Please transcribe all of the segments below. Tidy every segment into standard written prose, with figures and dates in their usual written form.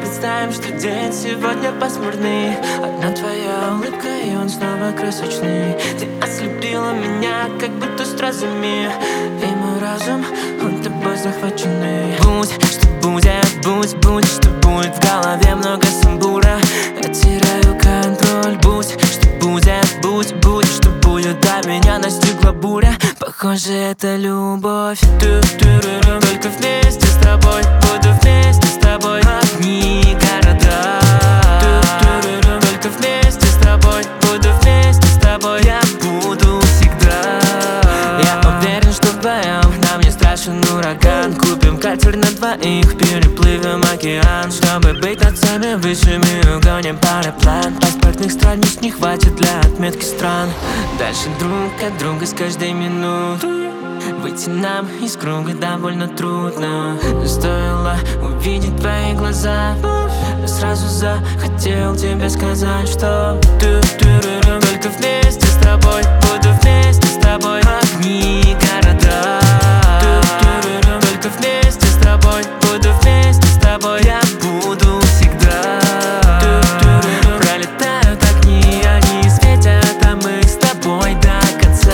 представим, что день сегодня пасмурный. Одна твоя улыбка, и он снова красочный. Ты ослепила меня, как будто стразами, и мой разум, он тобой захваченный. Будь, что будет, будь, что будет. В голове много сумбура, я теряю контроль. Будь, что будет, что будет. До меня настигла буря, похоже, это любовь. Только вместе с тобой, буду вместе с тобой. Одни города. Только вместе с тобой, буду вместе с тобой. Я буду всегда. Я уверен, что вдвоем нам не страшен ураган. Купим катер на двоих, переплывем океан. Чтобы быть над всеми высшими, угоним параплан. Паспортных страниц не хватит для отметки стран. Дальше друг от друга с каждой минутой. Выйти нам из круга довольно трудно. Стоило увидеть твои глаза, я сразу захотел тебе сказать, что только вместе с тобой, буду вместе с тобой. Одни города. Только вместе с тобой, буду вместе с тобой. Я буду всегда. Пролетают огни, они светят, а мы с тобой до конца.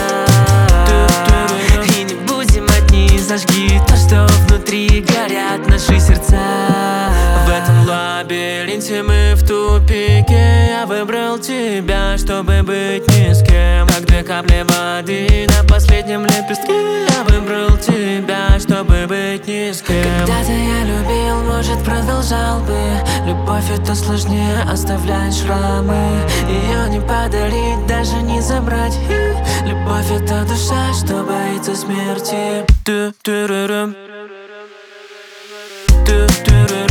И не будем одни, зажги то, что внутри, горят наши сердца. В этом лабиринте мы в тупике. Я выбрал тебя, чтобы быть ни с кем. Как две капли воды на последнем лепестке. Я выбрал тебя, чтобы быть ни с кем. Когда-то я любил, может, продолжал бы. Любовь это сложнее, оставлять шрамы. Ее не подарить, даже не забрать. Любовь это душа, что боится смерти.